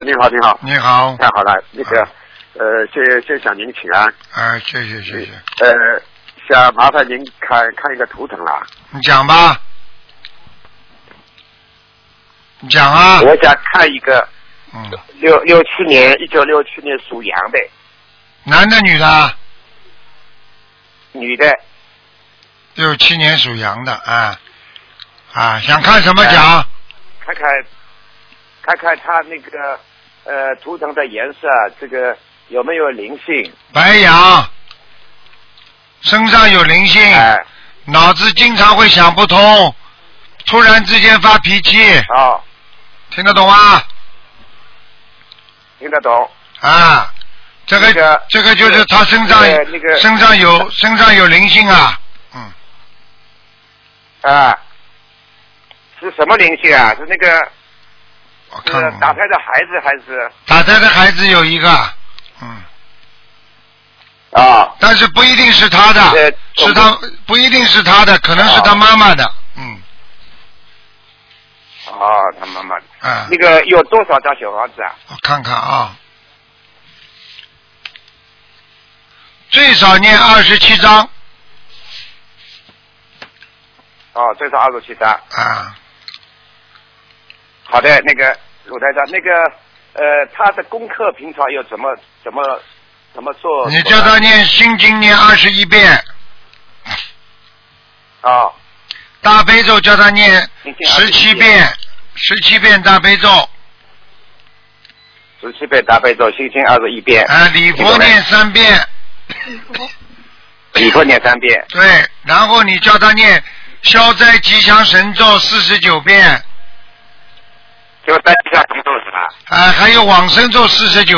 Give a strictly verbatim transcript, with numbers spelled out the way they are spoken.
你好，你好， 你好， 太好了，那个，啊、呃，先先向您请安。 啊，谢谢谢谢。 呃，想麻烦您看看一个图腾啦。 你讲吧。你讲啊。 我想看一个， 嗯， 六六七年，一九六七年属羊的。 男的女的？ 女的。 六七年属羊的啊啊，想看什么讲？ 看看，看看他那个呃图腾的颜色，这个有没有灵性？ 白羊，身上有灵性， 哎、 脑子经常会想不通，突然之间发脾气。 哦， 听得懂吗？ 听得懂。 啊，这个、那个、这个就是他身上、那个那个、身上有身上有灵性啊，嗯。 啊，是什么灵性啊？是那个是打胎的孩子还是？ 打胎的孩子有一个，嗯。 啊。 但是不一定是他的，呃、是他不一定是他的，可能是他妈妈的，嗯。 哦，他妈妈的。 啊。 那个有多少张小房子啊？ 我看看啊，最少念二十七章。 哦，最少二十七张。 啊。 好的，那个鲁台长，那个呃，他的功课平常要怎么怎么怎么做？ 你叫他念心经念二十一遍。 啊、哦。 大悲咒叫他念十七遍，十七遍大悲咒。 十七遍大悲咒，心经二十一遍。 啊，礼佛念三遍。 礼佛念三遍。 对，然后你叫他念消灾吉祥神咒四十九遍。 消灾吉祥神咒是吧？ 啊，还有往生咒四十九。